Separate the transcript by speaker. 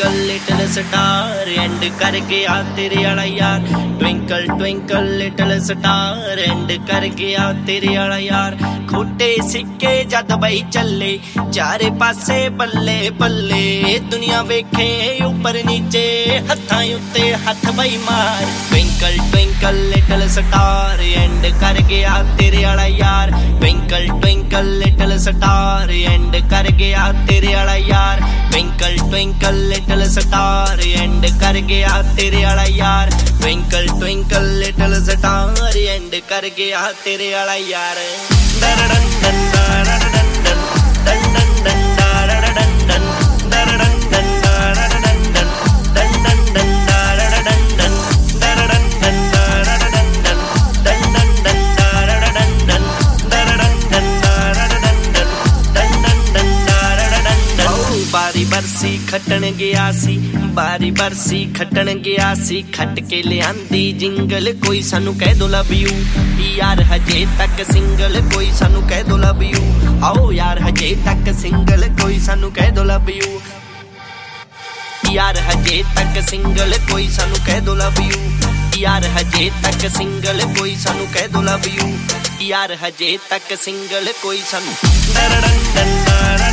Speaker 1: Twinkle little star end कर गया तेरे वाला यार। Twinkle twinkle little star end कर गया तेरे वाला यार। खोटे सिक्के जद बई चले चारे पासे बल्ले बल्ले। दुनिया वेखे ऊपर नीचे हत्थां उत्ते हथ बई मार। Twinkle twinkle little star end कर गया तेरे वाला यार। Twinkle twinkle little star end कर गया तेरे वाला यार। Twinkle twinkle little star end कर गया तेरे वाला यार। Twinkle twinkle little star end कर गया तेरे वाला यार। दरडन दन दरडन दन दन दन दरडन दन दरडन दन दरडन दन दन दन दरडन दन दरडन दन दरडन दन दन दन दरडन दन दरडन दन दरडन दन दन दन दरडन। बारी बरसी खटन गया सी बारी बरसी खटन गया सी। खट के लियांदी जिंगल कोई सानू कह दो लव यू यार हजे तक सिंगल। कोई सानू कह दो लव यू आओ यार हजे तक सिंगल। कोई सानू कह दो लव यू यार हजे तक सिंगल। कोई सानू कह दो लव यू यार हजे तक सिंगल। कोई सानू कह दो लव यू यार हजे तक सिंगल। कोई सानू दरडन दन दरडन